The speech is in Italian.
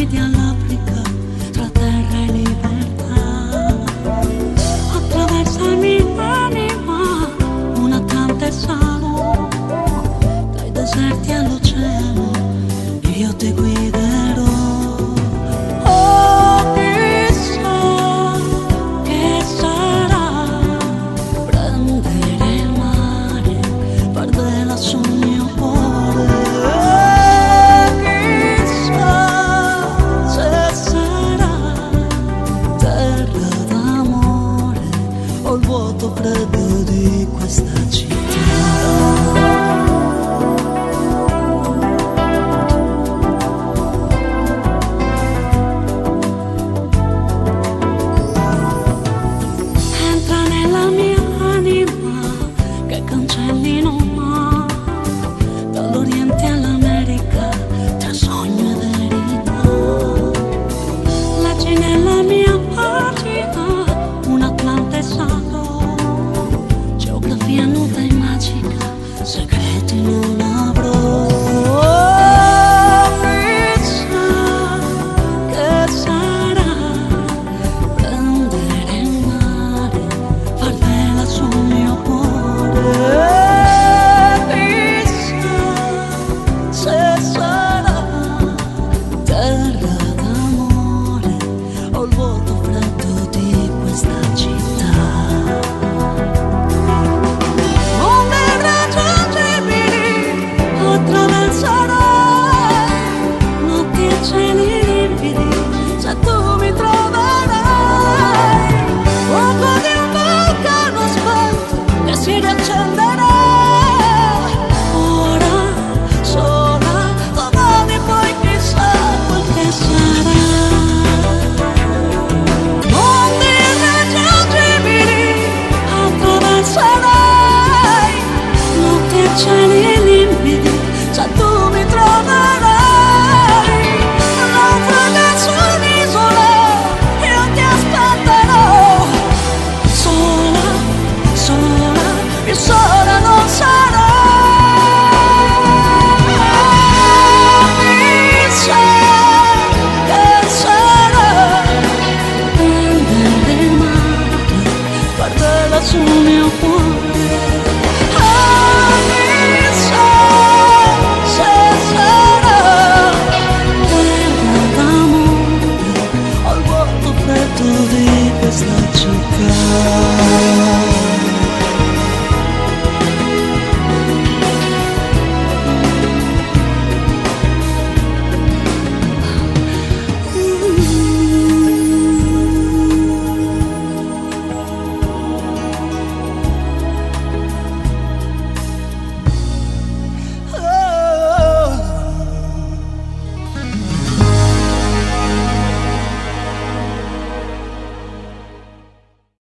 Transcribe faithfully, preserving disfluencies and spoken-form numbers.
media all'Africa, tra terra e libertà. Attraversami l'anima, un Atlante sano, dai deserti all'oceano, io ti guiderò. Oh, chissà che sarà prendere il mare, perdere sul mio cuore. Chissà se sarà terra d'amore o il vuoto freddo di questa città. Cancellino ma dall'Oriente all'America, tra sogno e verità. Leggi nella mia pagina un Atlante sano, geografia nuda e magica, segreti non avrò. Chissà che sarà prendere il mare, far vela sul mio cuore. Se sarà terra d'amore o il vuoto freddo di questa città. Onde irraggiungibili attraverserai notti e cieli limpidi, se tu